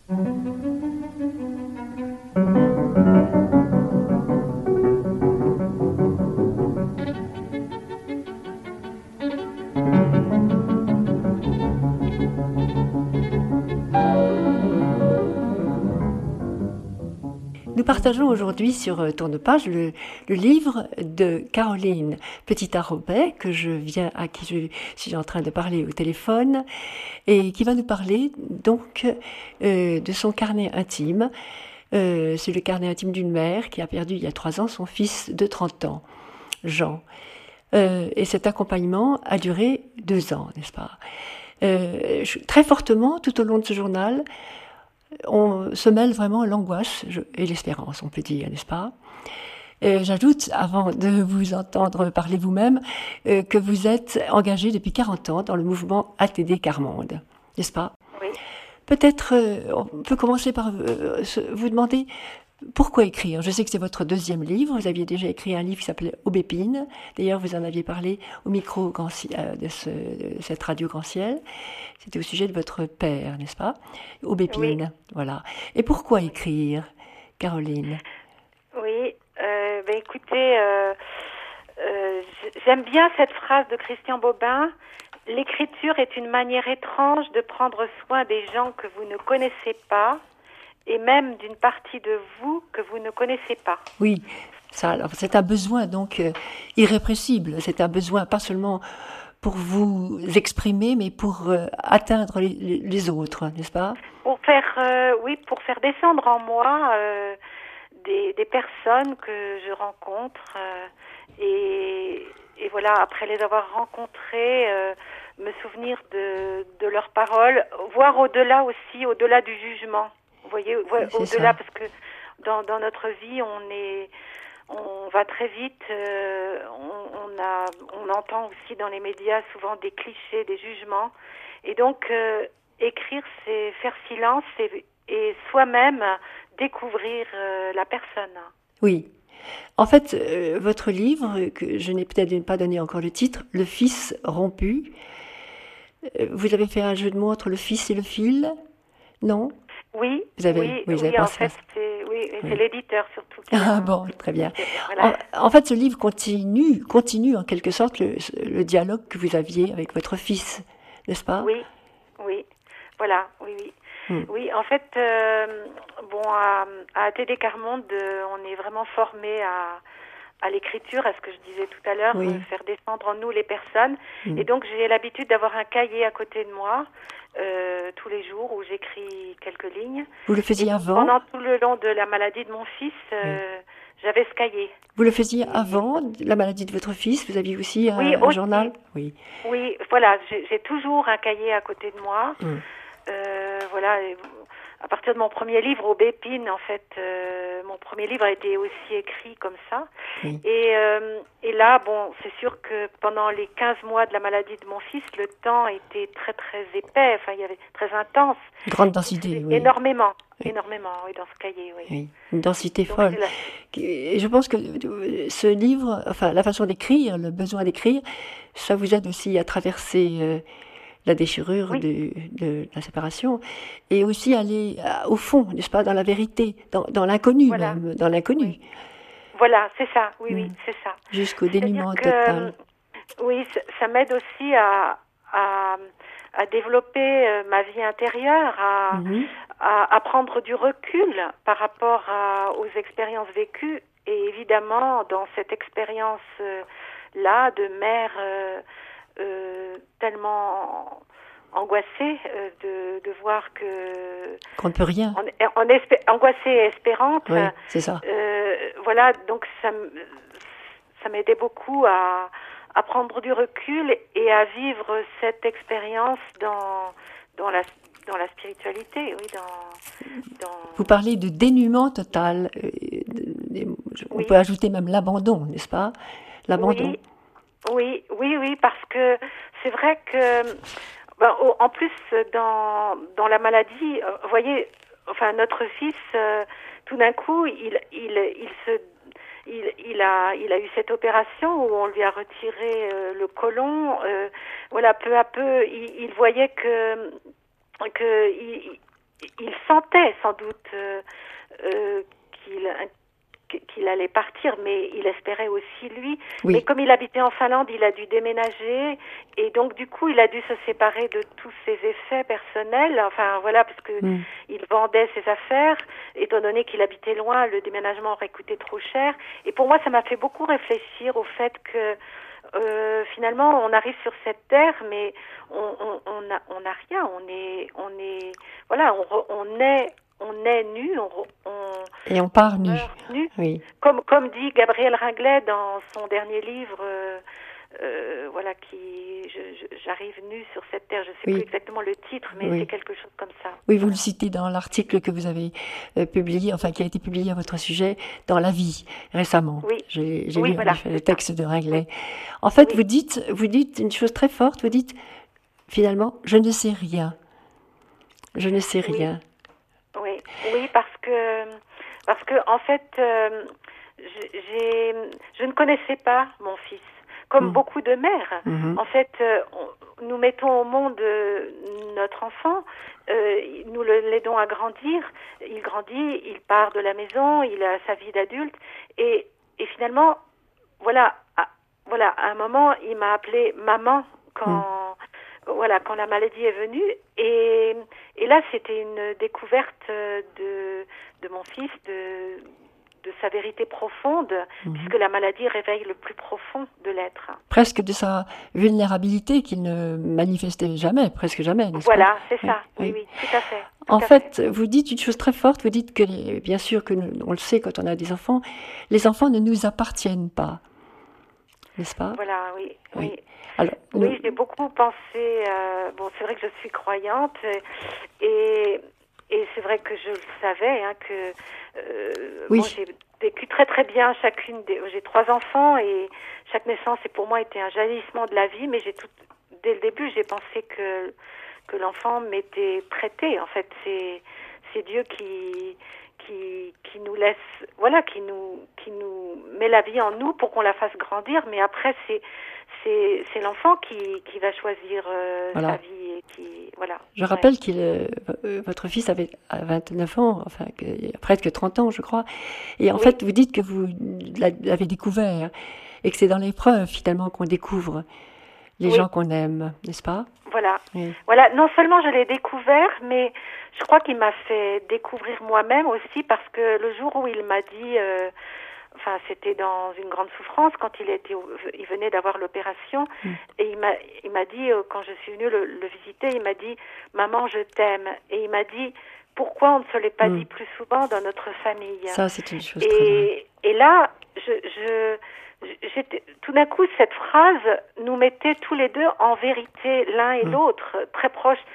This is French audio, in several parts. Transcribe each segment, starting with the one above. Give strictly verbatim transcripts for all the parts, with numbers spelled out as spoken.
Nous partageons aujourd'hui sur Tourne-Page le, le livre de Caroline Petitard-Robet, que je viens, à qui je suis en train de parler au téléphone, et qui va nous parler donc euh, de son carnet intime. Euh, c'est le carnet intime d'une mère qui a perdu il y a trois ans son fils de trente ans, Jean. Euh, et cet accompagnement a duré deux ans, n'est-ce pas ? euh, Très fortement, tout au long de ce journal, on se mêle vraiment l'angoisse et l'espérance, on peut dire, n'est-ce pas ? Et j'ajoute, avant de vous entendre parler vous-même, euh, que vous êtes engagé depuis quarante ans dans le mouvement A T D Carmonde, n'est-ce pas ? Oui. Peut-être, euh, on peut commencer par euh, vous demander pourquoi écrire. Je sais que c'est votre deuxième livre. Vous aviez déjà écrit un livre qui s'appelait Aubépine. D'ailleurs, vous en aviez parlé au micro Grand, euh, de, ce, de cette radio Grand Ciel. C'était au sujet de votre père, n'est-ce pas ? Aubépine, oui. Voilà. Et pourquoi écrire, Caroline ? Oui, euh, ben écoutez, euh, euh, j'aime bien cette phrase de Christian Bobin. L'écriture est une manière étrange de prendre soin des gens que vous ne connaissez pas et même d'une partie de vous que vous ne connaissez pas. Oui, ça, alors, c'est un besoin donc euh, irrépressible. C'est un besoin pas seulement pour vous exprimer, mais pour euh, atteindre les, les autres, n'est-ce pas ? Pour faire, euh, oui, pour faire descendre en moi euh, des, des personnes que je rencontre euh, et, et voilà, après les avoir rencontrées, euh, me souvenir de, de leurs paroles, voir au-delà aussi, au-delà du jugement. Vous voyez, au-delà, parce que dans, dans notre vie, on est, on va très vite. Euh, on, on a, on entend aussi dans les médias souvent des clichés, des jugements, et donc euh, écrire, c'est faire silence et, et soi-même découvrir euh, la personne. Oui. En fait, euh, votre livre, que je n'ai peut-être pas donné encore le titre, Le fils rompu. Euh, vous avez fait un jeu de mots entre le fils et le fil, non ? Oui, vous avez, oui, oui, vous oui avez en pensé fait, c'est, oui, oui. c'est l'éditeur surtout. Qui ah a... bon, très bien. Voilà. En, en fait, ce livre continue, continue en quelque sorte le, le dialogue que vous aviez avec votre fils, n'est-ce pas ? Oui, oui, voilà, oui, oui. Hmm. Oui, en fait, euh, bon, à, à A T D Carmonde, euh, on est vraiment formé à, à l'écriture, à ce que je disais tout à l'heure, oui. euh, faire descendre en nous les personnes. Hmm. Et donc, j'ai l'habitude d'avoir un cahier à côté de moi euh, tous les jours où j'écris quelques lignes. Vous le faisiez Et avant ? Pendant tout le long de la maladie de mon fils, euh, oui. j'avais ce cahier. Vous le faisiez avant la maladie de votre fils ? Vous aviez aussi un, oui, un aussi. journal ? Oui. Oui, voilà, j'ai, j'ai toujours un cahier à côté de moi. Hmm. Euh, voilà, et à partir de mon premier livre, Aubépine, en fait, euh, mon premier livre a été aussi écrit comme ça. Oui. Et, euh, et là, bon, c'est sûr que pendant les quinze mois de la maladie de mon fils, le temps était très, très épais, enfin, il y avait très intense. Grande densité, oui. Énormément, oui. énormément, oui, dans ce cahier, oui. oui. Une densité Donc, folle. Et je pense que ce livre, enfin, la façon d'écrire, le besoin d'écrire, ça vous aide aussi à traverser euh, la déchirure oui. de, de la séparation, et aussi aller au fond, n'est-ce pas, dans la vérité, dans, dans l'inconnu voilà. même, dans l'inconnu. Oui. Voilà, c'est ça, oui, mmh. oui, c'est ça. Jusqu'au dénuement que, total. Oui, ça m'aide aussi à, à, à développer euh, ma vie intérieure, à, mmh. à, à prendre du recul par rapport à, aux expériences vécues, et évidemment, dans cette expérience-là de mère euh, euh, tellement angoissée euh, de, de voir que qu'on ne peut rien, on, on espé- angoissée et espérante, oui, c'est ça. Euh, voilà, donc ça, ça m'aidait beaucoup à, à prendre du recul et à vivre cette expérience dans dans la dans la spiritualité, oui, dans, dans... Vous parlez de dénuement total. Euh, de, de, on oui. peut ajouter même l'abandon, n'est-ce pas ? L'abandon. Oui, oui, oui, oui, parce que c'est vrai que ben, en plus, dans, dans la maladie, vous voyez, enfin, notre fils, euh, tout d'un coup, il, il, il, se, il, il, a, il a eu cette opération où on lui a retiré euh, le côlon. Euh, voilà, peu à peu, il, il voyait que, que il, il sentait sans doute euh, euh, qu'il qu'il allait partir, mais il espérait aussi lui. Oui. Mais comme il habitait en Finlande, il a dû déménager et donc du coup, il a dû se séparer de tous ses effets personnels. Enfin voilà, parce que Mm. il vendait ses affaires, étant donné qu'il habitait loin, le déménagement aurait coûté trop cher. Et pour moi, ça m'a fait beaucoup réfléchir au fait que euh, finalement, on arrive sur cette terre, mais on on on a on a rien. On est on est voilà, on re- on est on est nu, on, re- on Et on part nu. meurt nu. Oui. Comme, comme dit Gabriel Ringlet dans son dernier livre, euh, euh, voilà, qui, je, je- j'arrive nu sur cette terre. Je ne sais Oui. plus exactement le titre, mais Oui. c'est quelque chose comme ça. Oui, vous le citez dans l'article que vous avez euh, publié, enfin qui a été publié à votre sujet dans La Vie récemment. Oui. J'ai, j'ai Oui, lu en voilà, effet le c'est ça. texte de Ringlet. En fait, Oui. vous dites, vous dites une chose très forte. Vous dites finalement, je ne sais rien. Je ne sais Oui. rien. Oui, oui, parce que parce que en fait, euh, j'ai, je ne connaissais pas mon fils, comme Mm. beaucoup de mères. Mhm. En fait, euh, on- nous mettons au monde euh, notre enfant, euh, nous le l'aidons à grandir. Il grandit, il part de la maison, il a sa vie d'adulte, et et finalement, voilà, à, voilà, à un moment, il m'a appelé maman quand voilà, quand la maladie est venue. Et, et là, c'était une découverte de, de mon fils, de, de sa vérité profonde, Mhm. puisque la maladie réveille le plus profond de l'être. Presque de sa vulnérabilité qu'il ne manifestait jamais, presque jamais, n'est-ce Voilà, pas? c'est Oui, ça. Oui, oui. oui, tout à fait. Tout En à fait, vous dites une chose très forte. Vous dites que, les- bien sûr, que nous- on le sait quand on a des enfants, les enfants ne nous appartiennent pas, n'est-ce pas? Voilà, oui, Oui. oui. Alors, nous- Oui, j'ai beaucoup pensé. euh, bon, c'est vrai que je suis croyante euh, et et c'est vrai que je le savais hein, que euh, Oui. bon, j'ai vécu très très bien chacune des. J'ai trois enfants et chaque naissance est pour moi été un jaillissement de la vie, mais j'ai tout dès le début j'ai pensé que que l'enfant m'était prêté. En fait, c'est c'est Dieu qui qui qui nous laisse voilà qui nous qui nous met la vie en nous pour qu'on la fasse grandir, mais après c'est c'est c'est l'enfant qui qui va choisir euh, Voilà. sa vie et qui voilà. je rappelle qu'il, euh, euh, votre fils avait à vingt-neuf ans, enfin que, presque trente ans, je crois. Et en Oui. fait, vous dites que vous l'avez découvert et que c'est dans l'épreuve finalement qu'on découvre les Oui. gens qu'on aime, n'est-ce pas? Voilà. Oui. Voilà, non seulement je l'ai découvert, mais je crois qu'il m'a fait découvrir moi-même aussi parce que le jour où il m'a dit, euh, enfin c'était dans une grande souffrance quand il était, au- il venait d'avoir l'opération Mm. et il m'a, il m'a dit euh, quand je suis venue le, le visiter, il m'a dit maman je t'aime et il m'a dit pourquoi on ne se l'est pas Mm. dit plus souvent dans notre famille. Ça, c'est une chose très vraie. Et, et là, je, je, j'étais, tout d'un coup, cette phrase nous mettait tous les deux en vérité, l'un et Mm. l'autre, très proches.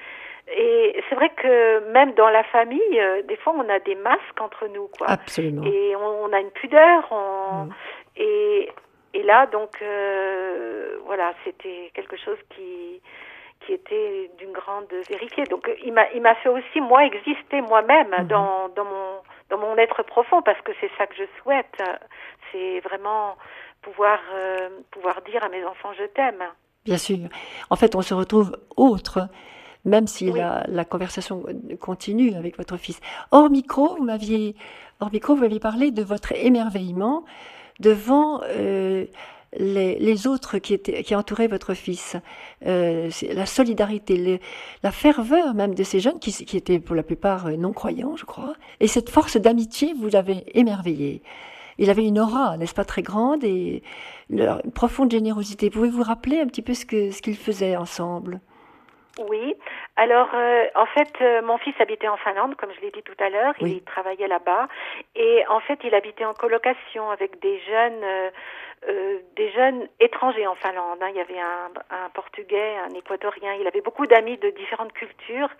Et c'est vrai que même dans la famille, euh, des fois, on a des masques entre nous, quoi. Absolument. Et on, on a une pudeur. On, Mm. et, et là, donc, euh, voilà, c'était quelque chose qui qui était d'une grande vérité. Donc, il m'a il m'a fait aussi moi exister moi-même Mhm. dans dans mon dans mon être profond parce que c'est ça que je souhaite. C'est vraiment pouvoir euh, pouvoir dire à mes enfants je t'aime. Bien sûr. En fait, on se retrouve autre, même si Oui. la, la conversation continue avec votre fils. Hors micro, vous m'aviez, hors micro, vous m'aviez parlé de votre émerveillement devant euh, les, les autres qui, étaient, qui entouraient votre fils. Euh, c'est la solidarité, le- la ferveur même de ces jeunes qui, qui étaient pour la plupart euh, non-croyants, je crois. Et cette force d'amitié, vous l'avez émerveillé. Il avait une aura, n'est-ce pas, très grande et une, une profonde générosité. Pouvez-vous vous rappeler un petit peu ce que ce qu'ils faisaient ensemble? Oui. Alors, euh, en fait, euh, mon fils habitait en Finlande, comme je l'ai dit tout à l'heure. Oui. Il travaillait là-bas. Et en fait, il habitait en colocation avec des jeunes, euh, euh, des jeunes étrangers en Finlande. hein. Il y avait un, un Portugais, un Équatorien. Il avait beaucoup d'amis de différentes cultures.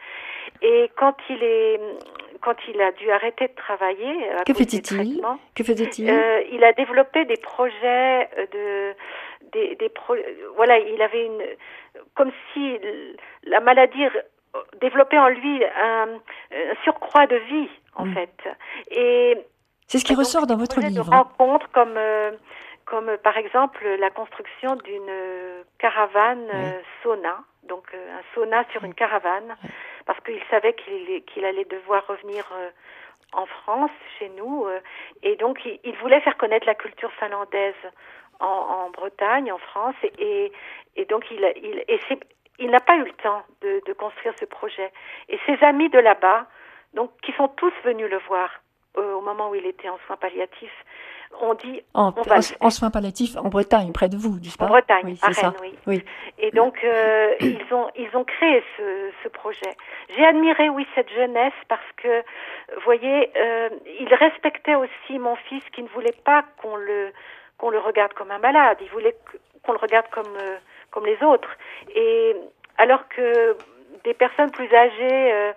Et quand il est, quand il a dû arrêter de travailler à Que cause des faisait-il? traitements, Que faisait-il? euh, il a développé des projets euh, de, des, des pro, voilà, il avait une, comme si l- la maladie r- développait en lui un, un surcroît de vie, en Mm. fait. Et C'est ce qui et donc, ressort dans des votre projets de livre. rencontres comme, euh, comme euh, par exemple la construction d'une euh, caravane euh, sauna, donc euh, un sauna sur Oui. une caravane, Oui. parce qu'il savait qu'il, qu'il allait devoir revenir euh, en France, chez nous, euh, et donc il, il voulait faire connaître la culture finlandaise en, en Bretagne, en France, et, et, et donc il, il, et c'est, il n'a pas eu le temps de, de construire ce projet. Et ses amis de là-bas, donc qui sont tous venus le voir euh, au moment où il était en soins palliatifs, on dit en, on va en, en soins palliatifs en Bretagne, près de vous, n'est-ce pas? En Bretagne, oui, à c'est Rennes, ça. oui. oui. Et donc euh, ils ont ils ont créé ce, ce projet. J'ai admiré, oui, cette jeunesse parce que, vous voyez, euh, ils respectaient aussi mon fils qui ne voulait pas qu'on le qu'on le regarde comme un malade. Il voulait qu'on le regarde comme euh, comme les autres. Et alors que des personnes plus âgées euh,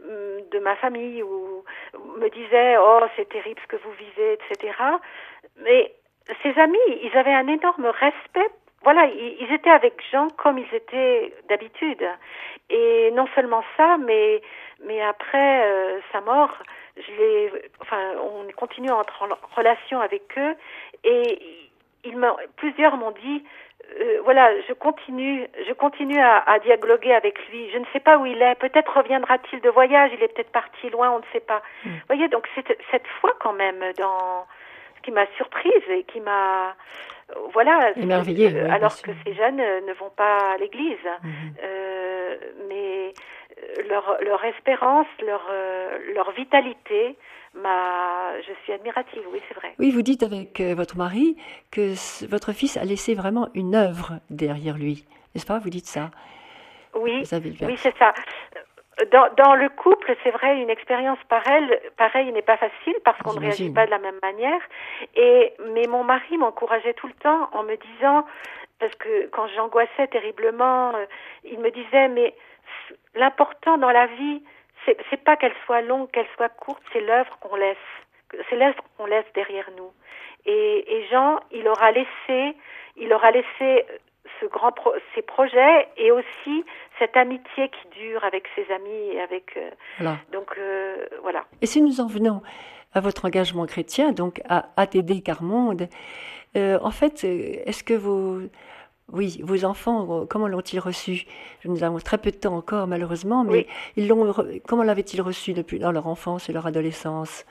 de ma famille ou me disaient oh c'est terrible ce que vous vivez, et cetera. Mais ses amis, ils avaient un énorme respect. Voilà, ils, ils étaient avec Jean comme ils étaient d'habitude. Et non seulement ça, mais mais après euh, sa mort, je les, enfin, on continue à entrer en relation avec eux. Et ils m'ont, plusieurs m'ont dit. Euh, voilà, je continue, je continue à, à dialoguer avec lui. Je ne sais pas où il est. Peut-être reviendra-t-il de voyage. Il est peut-être parti loin, on ne sait pas. Vous mmh. voyez, donc c'est cette foi quand même dans ce qui m'a surprise et qui m'a, euh, voilà, émerveillée. Euh, oui, alors que ces jeunes euh, ne vont pas à l'église, mmh. euh, mais leur leur espérance, leur euh, leur vitalité. Ma... Je suis admirative, oui, c'est vrai. Oui, vous dites avec euh, votre mari que c- votre fils a laissé vraiment une œuvre derrière lui, n'est-ce pas? Vous dites ça. Oui, oui, c'est ça. Dans, dans le couple, c'est vrai, une expérience pareille, pareille n'est pas facile parce qu'on J'imagine. ne réagit pas de la même manière. Et mais mon mari m'encourageait tout le temps en me disant, parce que quand j'angoissais terriblement, euh, il me disait, mais l'important dans la vie, C'est, c'est pas qu'elle soit longue, qu'elle soit courte, c'est l'œuvre qu'on laisse. C'est l'œuvre qu'on laisse derrière nous. Et, et Jean, il aura laissé, il aura laissé ce grand pro, ses projets et aussi cette amitié qui dure avec ses amis et avec. Euh, voilà. Donc euh, voilà. Et si nous en venons à votre engagement chrétien, donc à A T D Carmonde, euh, en fait, est-ce que vos Oui, vos enfants, comment l'ont-ils reçu? Nous avons très peu de temps encore, malheureusement, mais oui. ils l'ont, comment l'avaient-ils reçu depuis dans leur enfance et leur adolescence?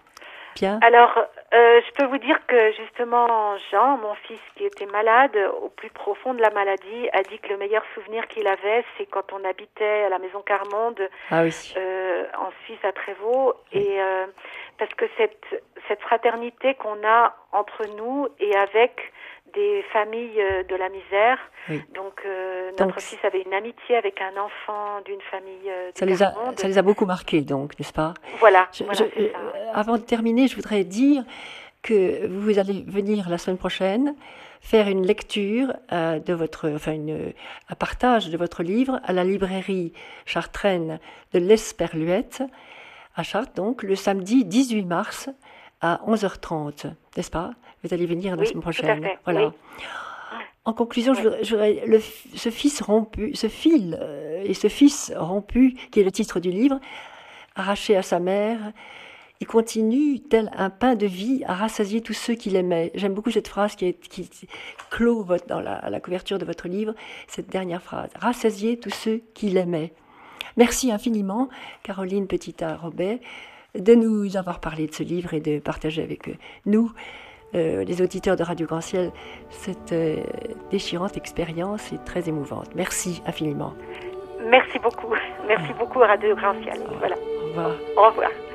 Bien. Alors, euh, je peux vous dire que justement, Jean, mon fils qui était malade, au plus profond de la maladie, a dit que le meilleur souvenir qu'il avait, c'est quand on habitait à la maison Carmonde, ah oui. euh, en Suisse, à Trévaux, oui. et euh, parce que cette cette fraternité qu'on a entre nous et avec des familles de la misère. Oui. Donc, euh, notre donc, fils avait une amitié avec un enfant d'une famille euh, ça les a, ça les a beaucoup marqués, donc, n'est-ce pas? Voilà. Je, voilà je, ça. Avant de terminer, je voudrais dire que vous allez venir la semaine prochaine faire une lecture euh, de votre, enfin, une, un partage de votre livre à la librairie chartraine de l'Esperluette, à Chartres, donc, le samedi dix-huit mars à onze heures trente, n'est-ce pas? Vous allez venir la oui, semaine prochaine. Tout à fait. Voilà. Oui. En conclusion, oui. je voudrais, le, ce fils rompu, ce fil euh, et ce fils rompu, qui est le titre du livre, arraché à sa mère, il continue, tel un pain de vie, à rassasier tous ceux qu'il aimait. J'aime beaucoup cette phrase qui, est, qui clôt votre, dans la, la couverture de votre livre, cette dernière phrase. Rassasier tous ceux qu'il aimait. Merci infiniment, Caroline Petitat-Robet, de nous avoir parlé de ce livre et de partager avec nous, euh, les auditeurs de Radio Grand Ciel, cette euh, déchirante expérience et très émouvante. Merci infiniment. Merci beaucoup. Merci beaucoup à Radio Grand Ciel. Au voilà. Au revoir. Au revoir.